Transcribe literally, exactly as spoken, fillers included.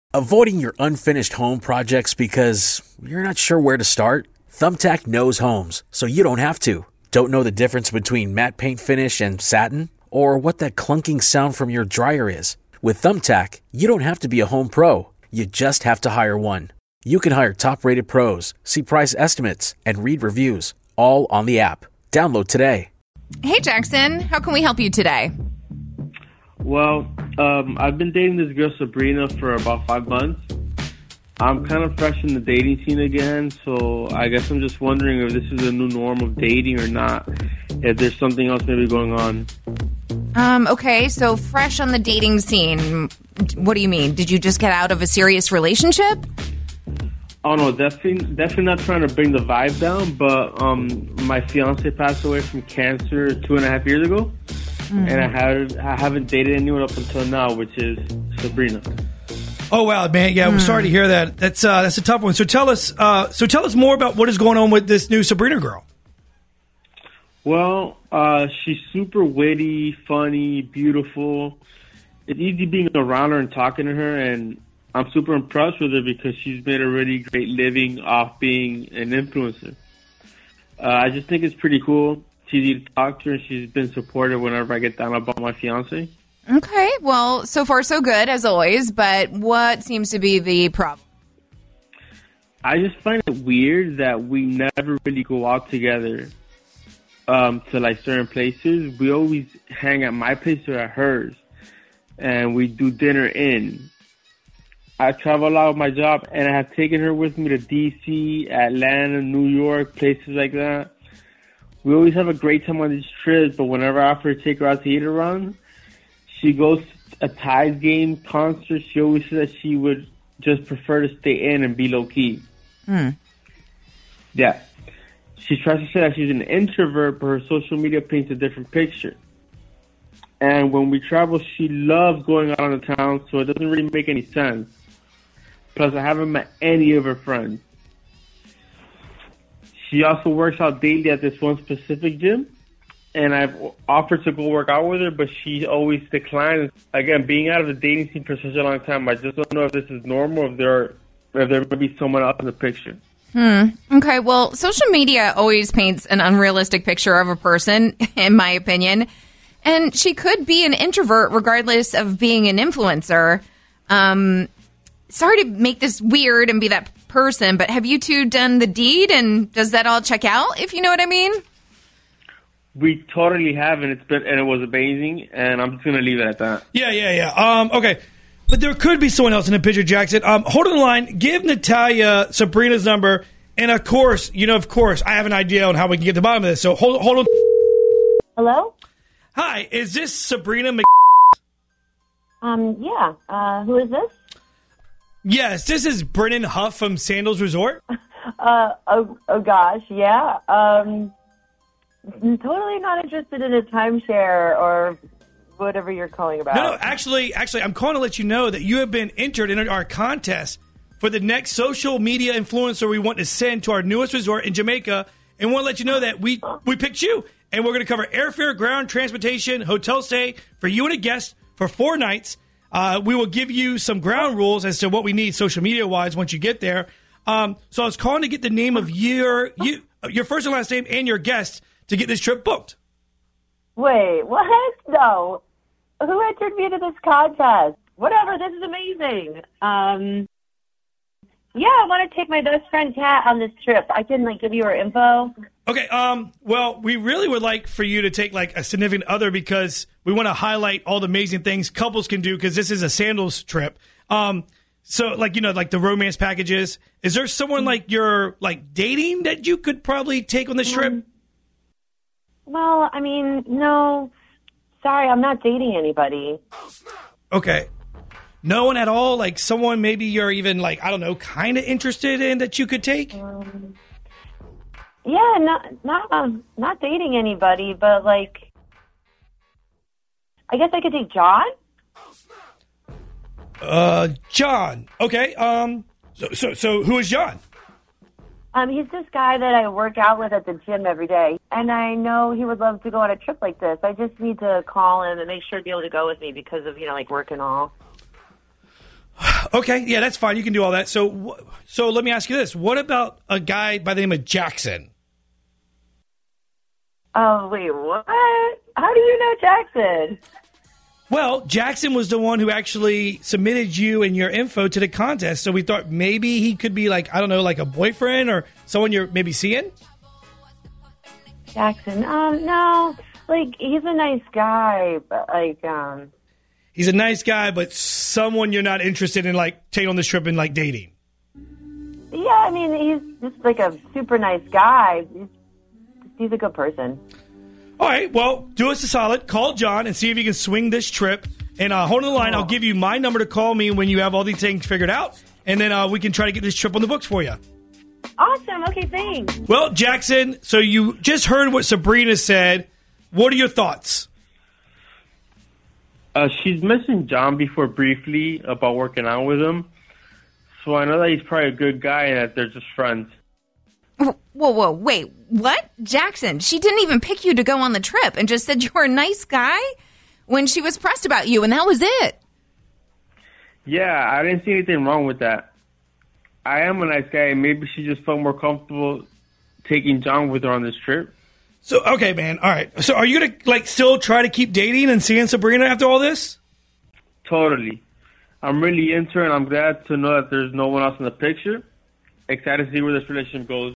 Avoiding your unfinished home projects because you're not sure where to start? Thumbtack knows homes, so you don't have to. Don't know the difference between matte paint finish and satin? Or what that clunking sound from your dryer is? With Thumbtack, you don't have to be a home pro. You just have to hire one. You can hire top-rated pros, see price estimates, and read reviews, all on the app. Download today. Hey, Jackson. How can we help you today? Well, um, I've been dating this girl, Sabrina, for about five months. I'm kind of fresh in the dating scene again, so I guess I'm just wondering if this is a new norm of dating or not, if there's something else maybe going on. Um, okay, so fresh on the dating scene. What do you mean? Did you just get out of a serious relationship? Oh, no, definitely, definitely not trying to bring the vibe down, but um, my fiance passed away from cancer two and a half years ago. Mm. And I, had, I haven't dated anyone up until now, which is Sabrina. Oh wow, man! Yeah, mm. we're sorry to hear that. That's uh, that's a tough one. So tell us, uh, so tell us more about what is going on with this new Sabrina girl. Well, uh, she's super witty, funny, beautiful. It's easy being around her and talking to her, and I'm super impressed with her because she's made a really great living off being an influencer. Uh, I just think it's pretty cool. It's easy to talk to her, and she's been supportive whenever I get down about my fiance. Okay, well, so far so good, as always, but what seems to be the problem? I just find it weird that we never really go out together um, to, like, certain places. We always hang at my place or at hers, and we do dinner in. I travel a lot with my job, and I have taken her with me to D C, Atlanta, New York, places like that. We always have a great time on these trips, but whenever I offer to take her out to eat around, she goes to a Tides game concert. She always says that she would just prefer to stay in and be low-key. Hmm. Yeah. She tries to say that she's an introvert, but her social media paints a different picture. And when we travel, she loves going out of town, so it doesn't really make any sense. Plus, I haven't met any of her friends. She also works out daily at this one specific gym. And I've offered to go work out with her, but she always declines. Again, being out of the dating scene for such a long time, I just don't know if this is normal, if there, if there might be someone else in the picture. Hmm. Okay, well, social media always paints an unrealistic picture of a person, in my opinion. And she could be an introvert regardless of being an influencer. Um, sorry to make this weird and be that person, but have you two done the deed, and does that all check out, if you know what I mean? We totally have, and it's been, and it was amazing, and I'm just going to leave it at that. Yeah, yeah, yeah. Um, okay. But there could be someone else in the picture, Jackson. Um, hold on the line. Give Natalia Sabrina's number, and of course, you know, of course, I have an idea on how we can get to the bottom of this, so hold, hold on. Hello? Hi, is this Sabrina Mc... Um, yeah. Uh, who is this? Yes, this is Brennan Huff from Sandals Resort. uh, oh, oh gosh, yeah. Um... I'm totally not interested in a timeshare or whatever you're calling about. No, no, actually, actually, I'm calling to let you know that you have been entered in our contest for the next social media influencer we want to send to our newest resort in Jamaica, and want to let you know that we we picked you, and we're going to cover airfare, ground transportation, hotel stay for you and a guest for four nights. Uh, we will give you some ground rules as to what we need social media wise once you get there. Um, so I was calling to get the name of your you your first and last name and your guest to get this trip booked. Wait, what? No. Who entered me into this contest? Whatever, this is amazing. Um, yeah, I want to take my best friend Kat on this trip. I can, like, give you her info. Okay, um, well, we really would like for you to take, like, a significant other because we want to highlight all the amazing things couples can do because this is a sandals trip. Um, so, like, you know, like the romance packages. Is there someone, like, you're, like, dating that you could probably take on this trip? Um, Well, I mean, no. Sorry, I'm not dating anybody. Okay. No one at all? Like someone maybe you're even like, I don't know, kind of interested in that you could take? Um, yeah, not not um, not dating anybody, but like, I guess I could take John. Uh, John. Okay. Um. So so so who is John? Um, he's this guy that I work out with at the gym every day, and I know he would love to go on a trip like this. I just need to call him and make sure to be able to go with me because of, you know, like work and all. Okay, yeah, that's fine. You can do all that. So, so let me ask you this: what about a guy by the name of Jackson? Oh, wait, what? How do you know Jackson? Well, Jackson was the one who actually submitted you and your info to the contest. So we thought maybe he could be like, I don't know, like a boyfriend or someone you're maybe seeing. Jackson, um, no, like he's a nice guy, but like, um, he's a nice guy, but someone you're not interested in, like taking on this trip and like dating. Yeah, I mean, he's just like a super nice guy. He's, he's a good person. All right, well, do us a solid. Call John and see if you can swing this trip. And uh, hold on the line. I'll give you my number to call me when you have all these things figured out. And then uh, we can try to get this trip on the books for you. Awesome. Okay, thanks. Well, Jackson, so you just heard what Sabrina said. What are your thoughts? Uh, she's mentioned John before briefly about working out with him. So I know that he's probably a good guy and that they're just friends. Whoa, whoa, wait, what? Jackson, she didn't even pick you to go on the trip and just said you were a nice guy when she was pressed about you, and that was it. Yeah, I didn't see anything wrong with that. I am a nice guy, and maybe she just felt more comfortable taking John with her on this trip. So, okay, man, all right. So are you going to, like, still try to keep dating and seeing Sabrina after all this? Totally. I'm really into her, and I'm glad to know that there's no one else in the picture. Excited to see where this relationship goes.